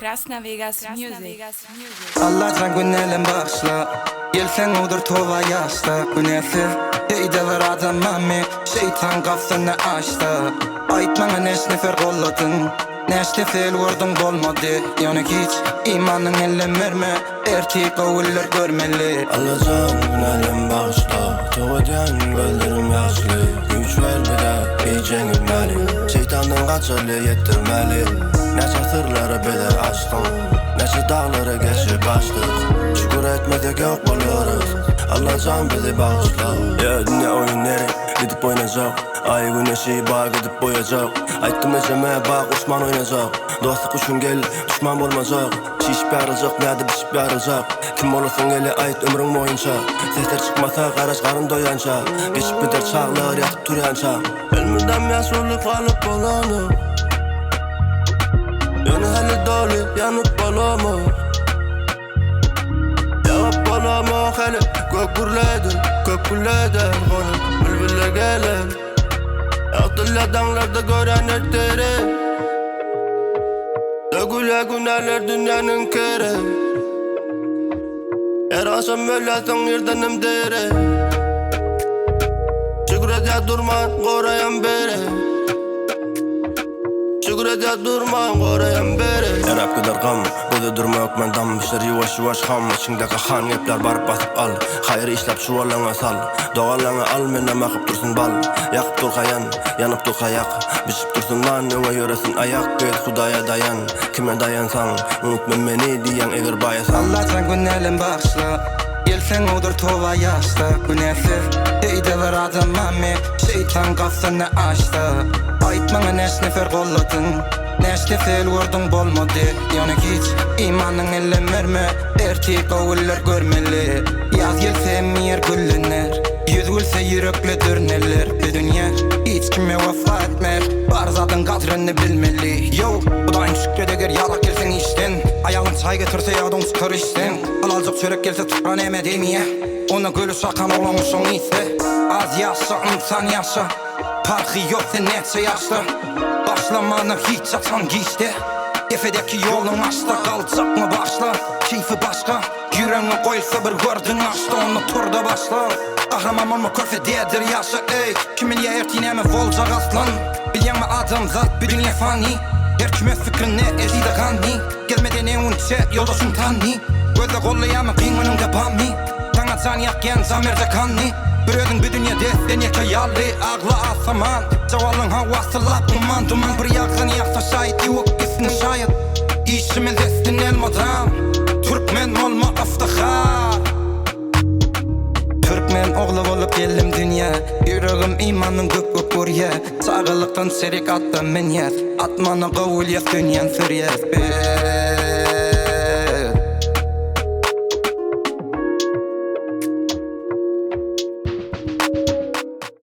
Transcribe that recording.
Krasna Vegas Music. Allah'tan günlerim bağışla. Gelsen odur tova yaşta. Günesiz deydiler adamami. Şeytan kafsını açtı. Aytmana neş nefer kolladın, neş nefer vurdun bolmadı. Yani hiç imanın elin verme. Erkek oğullar görmeli. Allah'tan günlerim bağışla. Toğudan gözlerim yaşlı. Güç ver bir de giyeceğim beni. Şeytanın kaçarlı yettirmeli. Neçe sırları bile açtım, neçe dağları geçip açtık. Şükür etmedik yok oluruz. Allah'tan bizi bağışla. Ya dünya oyunları gidip oynayacak. Ay güneşi bağ gidip boyayacak. Ayttım eceme bak Osman oynayacak. Dostluk üçün gel düşman olmayacak. Şişip yarılacak nerede bişip yarılacak. Kim olursun gele ait ömrün boyunca. Sesler çıkmasa karaş karın doyanca. Geçip biter çağlar yatıp duranca. Ölmürdem yaşuluk kalıp olanı. Yanı hali dolu yanıp balama. Yağıp balama hali gök gürleder konu bülbüller gelir. Aktılla dağlarda gören ertleri. Döküle günahlar dünyanın kere. Her akşam böylesin yerdenim dere. Şükredecek durman korayan beri. Şükredecek durman korayan beri. Yarab kadar gam, gözü durma yok men dam. İşler yavaş yavaş ham, içindeki han gepler barıp basıp al. Hayır işlep çuvalana sal. Doğalana al menem akıp dursun bal. Yakıp dur kayan, yanıp dur kayak. Bişip dursun lan, öne yöresin ayak. Git Hudaya dayan, kime dayansan unutma beni diyen eğer bayasan. Allah'tan günlerim bağışla. Gelsen odur tova yaşta. Günesiz deydiler adamami. Şeytan kafsını açtı. Aytmana neş nefer kolladın, neş nefer vurdun bolmadı. Yani hiç imanın elin verme. Erkek oğullar görmeli. Yaz gelse yer güllenir, yüz gülse yürekli dürneler. Bir dünya hiç kime vefa etmer. Var zaten kadrini bilmeli. Yo, budayın şükredeger yalak gelsen işten. Ayağın çay getirse yağdın sıkır işten. Alalcık çörek gelse tutran eme demeye. Ona gülü şakan olamışsın ise. Az yaşa insan yaşa. Farkı yok sen netse yaşta. Başlamanı hiç atan geçti. Efedeki yolun açta kalacak mı başla. Keyfi başka. Yüreğini koysa bir gördün açta. Onu turda başla. Kahraman olma körfededir yaşa ey. Kimin ya ertine mi olacak aslan. Bilyen mi adam zat bir dünya fani. Her kime fikrini ezide gani. Gelmeden önce yoldaşın tanni. Gözde kollayamı kıymanın da bami. Sana can yakken zamerde kanni. Bir ödün bir dünya desten yakayallı. Ağla asaman Cavallın havası lap duman duman. Bir yaksan yaksa şahit yok isni şayet. İşimiz destin elmadan. Türkmen olma aftahar. Türkmen oğlu olup geldim dünya. Yüreğim imanın gök gök buraya. Sağlıktan serik attım men yaz. Atmana qavul yaz dünyan sür yaz.